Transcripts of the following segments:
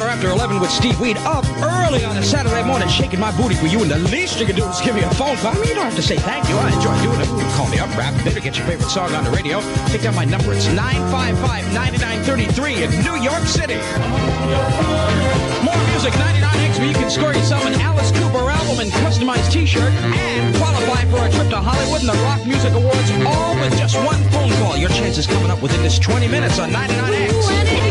after 11 with Steve Weed, up early on a Saturday morning, shaking my booty for you, and the least you can do is give me a phone call. I mean, you don't have to say thank you. I enjoy doing it. You can call me up, rap, better get your favorite song on the radio. Take down my number. It's 955-9933 in New York City. More Music 99X, where you can score yourself an Alice Cooper album and customized t-shirt and qualify for a trip to Hollywood and the Rock Music Awards, all with just one phone call. Your chance is coming up within this 20 minutes on 99X.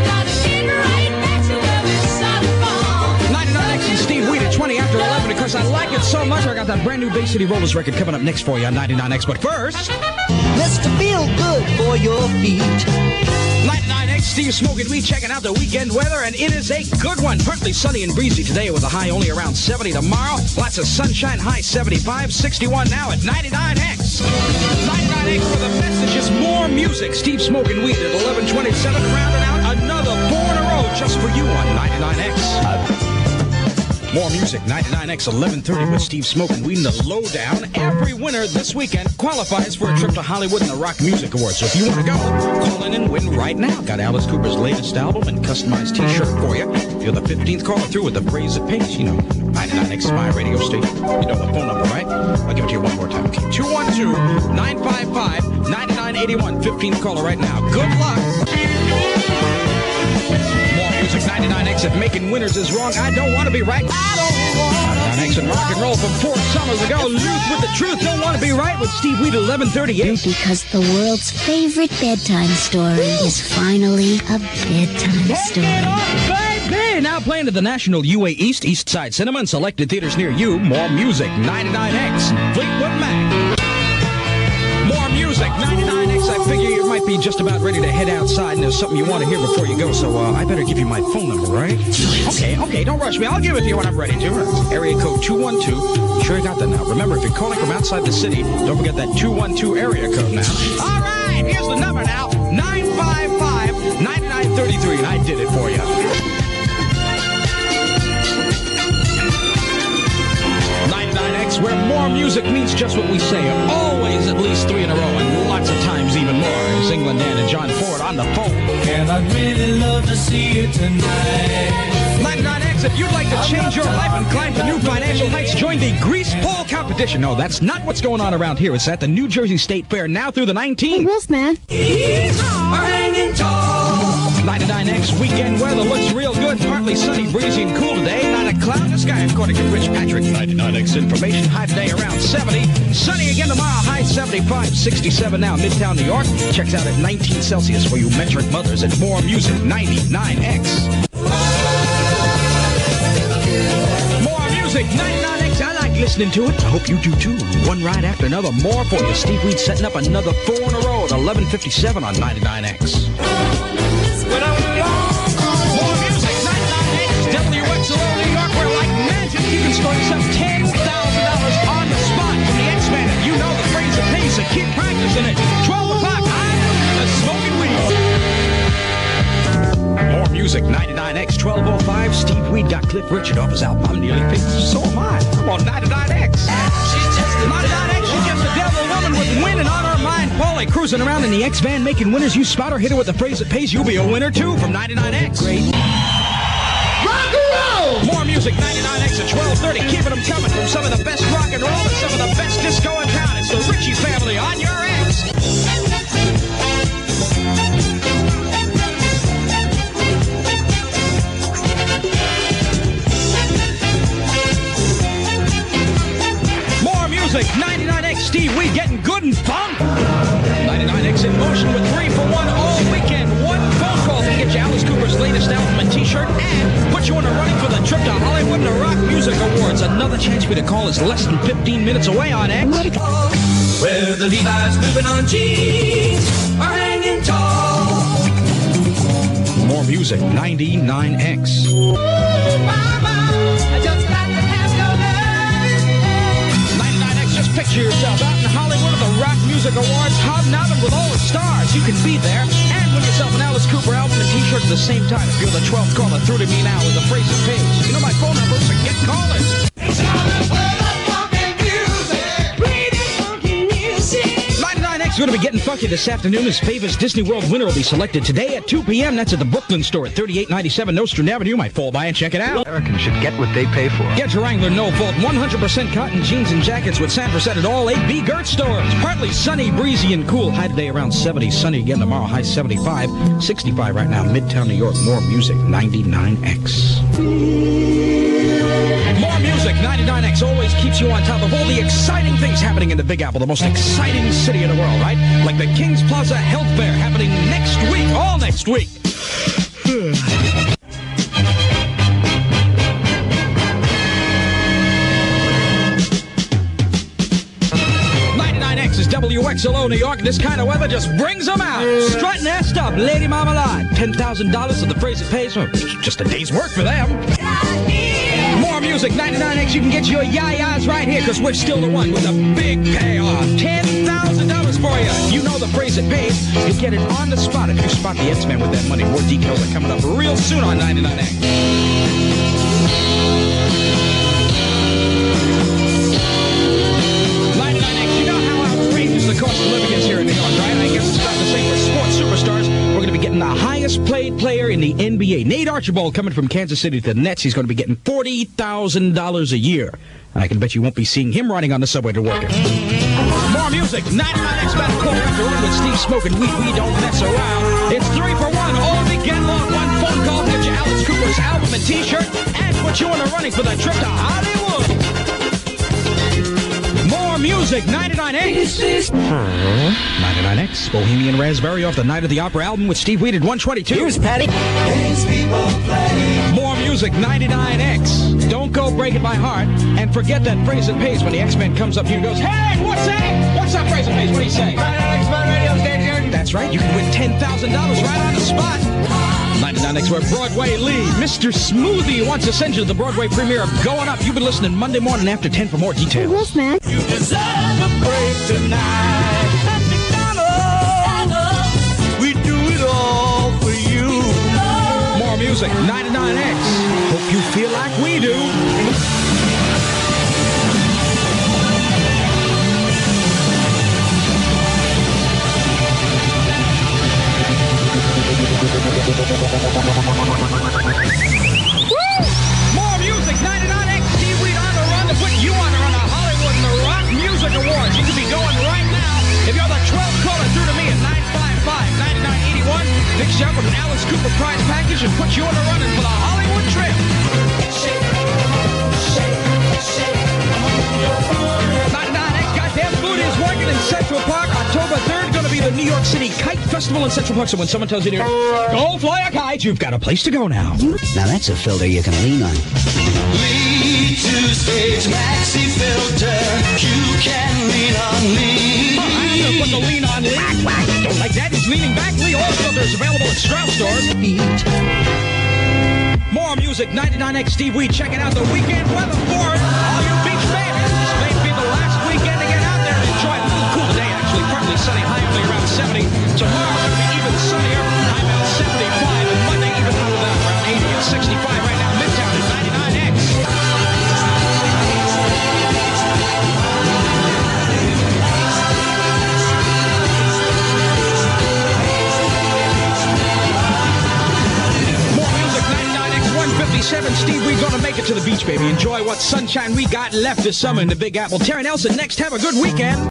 99X and Steve Weed at 20 after 11, because I like it so much. I got that brand new Bay City Rollers record coming up next for you on 99X. But first, Mr. Feel Good for your feet. 99X, Steve Smoking Weed, checking out the weekend weather, and it is a good one. Partly sunny and breezy today with a high only around 70 tomorrow. Lots of sunshine, high 75, 61 now at 99X. 99X for the messages, more music. Steve Smoking Weed at 11:27, rounding out another 4 in a row just for you on 99X. More music, 99X, 11:30 with Steve Smoking Weed in the lowdown. Every winner this weekend qualifies for a trip to Hollywood and the Rock Music Awards. So if you want to go, call in and win right now. Got Alice Cooper's latest album and customized t-shirt for you. If you're the 15th caller through with the phrase that pays, 99X is my radio station. You know the phone number, right? I'll give it to you one more time. Okay, 212-955-9981. 15th caller right now. Good luck. Music 99X, if making winners is wrong, I don't want to be right. I don't want 99X and rock and roll from 4 summers ago. Luth with the truth, don't want to be right with Steve Weed at 11:38. Because the world's favorite bedtime story is finally a bedtime story. Baby! Now playing at the National UA East Side Cinema and selected theaters near you. More music 99X, Fleetwood Mac. More music 99X. I figure you might be just about ready to head outside and there's something you want to hear before you go, so I better give you my phone number, right? Okay, don't rush me. I'll give it to you when I'm ready to. Area code 212. Sure you got that now. Remember, if you're calling from outside the city, don't forget that 212 area code now. All right, here's the number now. 955-9933, and I did it for you. 99X, where more music means just what we say. Always at least 3 in a row, and lots of times even more. It's England Dan and John Ford on the phone. And I'd really love to see you tonight. 99X, if you'd like to change your life and climb to new financial heights, join the Grease Pole competition. No, that's not what's going on around here. It's at the New Jersey State Fair now through the 19th. Hey, Wolfman. Hanging tall. 99X, weekend weather looks real good. Partly sunny, breezy, and cool today. Not a cloud in the sky, according to Rich Patrick. 99X information, high today around 70. Sunny again tomorrow, high 75, 67 now. Midtown New York checks out at 19 Celsius for you metric mothers. And more music, 99X. More music, 99X. I like listening to it. I hope you do too. One right after another. More for you. Steve Weed setting up another 4 in a row at 11:57 on 99X. More music, 99X, WXLO New York, where like magic you can score yourself $10,000 on the spot from the X-Man. And you know the phrase that pays, so keep practicing it. 12 o'clock, I'm the Smoking Weed. More music, 99X, 12:05. Steve Weed got Cliff Richard off his album. I'm nearly famous. So am I. I'm on 99X. 99X, she's just a devil woman with winning on her mind. Paulie cruising around in the X-Van making winners. You spot her, hit her with the phrase that pays. You'll be a winner too from 99X. Great. Rock and roll! More music, 99X at 12:30. Keeping them coming from some of the best rock and roll and some of the best disco in town. It's the Ritchie family on your X. Music, 99X, Steve Weed getting good and fun. 99X in motion with 3 for 1 all weekend. One phone call to get you Alice Cooper's latest album and t-shirt and put you in a running for the trip to Hollywood and the Rock Music Awards. Another chance for you to call is less than 15 minutes away on X. Where the Levi's moving on jeans are hanging tall. More music, 99X. Ooh, mama, I just got to have your love. Just picture yourself out in Hollywood at the Rock Music Awards, hobnobbing with all the stars. You can be there and win yourself an Alice Cooper album and t-shirt at the same time. If you're the 12th caller through to me now with the phrase that pays. You know my phone number, so get calling. going to be getting funky this afternoon as Favors Disney World winner will be selected today at 2 p.m. That's at the Brooklyn store at 3897 Nostrand Avenue. You might fall by and check it out. Americans should get what they pay for. Get your Wrangler No Fault 100% cotton jeans and jackets with San at all 8 B. Gertz stores. Partly sunny, breezy, and cool. High today around 70. Sunny again tomorrow. High 75. 65 right now. Midtown New York. More Music 99X. More Music 99X always keeps you on top of all the exciting things happening in the Big Apple, the most exciting city in the world, right? Like the Kings Plaza Health Fair happening next week, all next week. 99X is WXLO New York. This kind of weather just brings them out. Strutting their stuff, Lady Marmalade. $10,000 of the phrase it pays. Just a day's work for them. More Music 99X. You can get your yayas right here because we're still the one with a big payoff. $10,000 for you. You know the phrase it pays. You'll get it on the spot if you spot the X-Men with that money. More details are coming up real soon on 99X. 99X, you know how outrageous the cost of living is here in New York, right? I guess it's about the same for sports superstars. We're going to be getting the highest paid player in the NBA. Nate Archibald coming from Kansas City to the Nets. He's going to be getting $40,000 a year. I can bet you won't be seeing him riding on the subway to work. More Music. 99X Battle Quarter after one with Steve smoking weed. We don't mess around. It's 3 for 1 all weekend long. One phone call to get you Alice Cooper's album and T-shirt and put you in the running for the trip to Hollywood. More Music. 99X. 99X. Bohemian Raspberry off the Night of the Opera album with Steve Weed at 122. Here's Patty. More Music. 99X. Don't go break it by heart and forget that phrase that pays when the X-Men comes up to you and goes, hey, what's that? What's that phrase that pays? What do you say? 99X radio station. That's right. You can win $10,000 right on the spot. 99X where Broadway Lee, Mr. Smoothie wants to send you to the Broadway premiere of Going Up. You've been listening Monday morning after 10 for more details. What's Max? You deserve a break tonight. At McDonald's, we do it all for you. More Music. 99X. Hope you feel like we do. More Music, 99X, Steve Weed on the run to put you on the run of Hollywood and the Rock Music Awards. You can be going right now. If you're the 12th caller through to me at 955-9981, fix you up with an Alice Cooper prize package and put you on the running for the Hollywood trip. 99X, goddamn food is working in Central Park. October 3rd, going to be the New York City Kite Festival in Central Park. So when someone tells you to go fly a kite, you've got a place to go now. Now that's a filter you can lean on. Lead to stage maxi filter. You can lean on me. I'm going to put the lean on Lee. Don't like that. He's leaning back. Lee All Filters available at Strauss stores. More Music, 99X Steve Weed checking out the weekend weather for it. All you beach babies. This may be the last weekend to get out there and enjoy it. A little cool today, actually. Partly sunny, high only around 70. Tomorrow going to be even sunnier. High about 75. And Monday even hotter than around 80 and 65 right now. Midtown at 99X. More Music, 99X 157. Steve, we're going to make it to the beach, baby. Enjoy what sunshine we got left this summer in the Big Apple. Terry Nelson next. Have a good weekend.